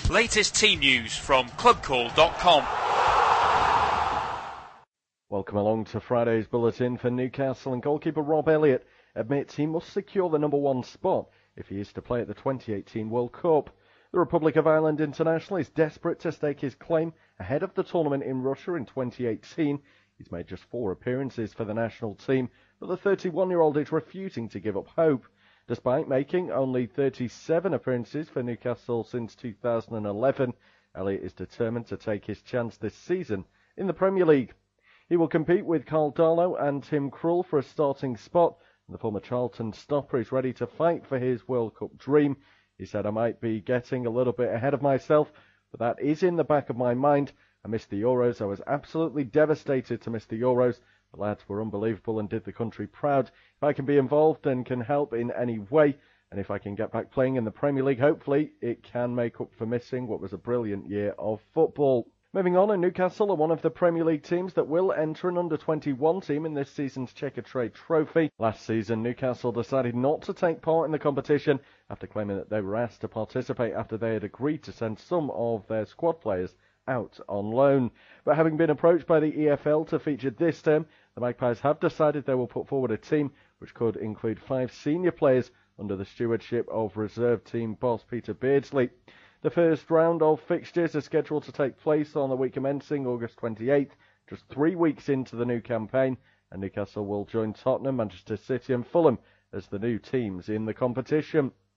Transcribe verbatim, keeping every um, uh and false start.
Latest team news from club call dot com. Welcome along to Friday's bulletin for Newcastle, and goalkeeper Rob Elliott admits he must secure the number one spot if he is to play at the twenty eighteen World Cup. The Republic of Ireland international is desperate to stake his claim ahead of the tournament in Russia in twenty eighteen. He's made just four appearances for the national team, but the thirty-one-year-old is refusing to give up hope. Despite making only thirty-seven appearances for Newcastle since two thousand eleven, Elliott is determined to take his chance this season in the Premier League. He will compete with Carl Darlow and Tim Krul for a starting spot, and the former Charlton stopper is ready to fight for his World Cup dream. He said, "I might be getting a little bit ahead of myself, but that is in the back of my mind. I missed the Euros. I was absolutely devastated to miss the Euros. The lads were unbelievable and did the country proud. If I can be involved and can help in any way, and if I can get back playing in the Premier League, hopefully it can make up for missing what was a brilliant year of football." Moving on, and Newcastle are one of the Premier League teams that will enter an under twenty-one team in this season's Checkatrade Trophy. Last season, Newcastle decided not to take part in the competition after claiming that they were asked to participate after they had agreed to send some of their squad players out on loan. But having been approached by the E F L to feature this term, the Magpies have decided they will put forward a team which could include five senior players under the stewardship of reserve team boss Peter Beardsley. The first round of fixtures are scheduled to take place on the week commencing August twenty-eighth, just three weeks into the new campaign, and Newcastle will join Tottenham, Manchester City and Fulham as the new teams in the competition.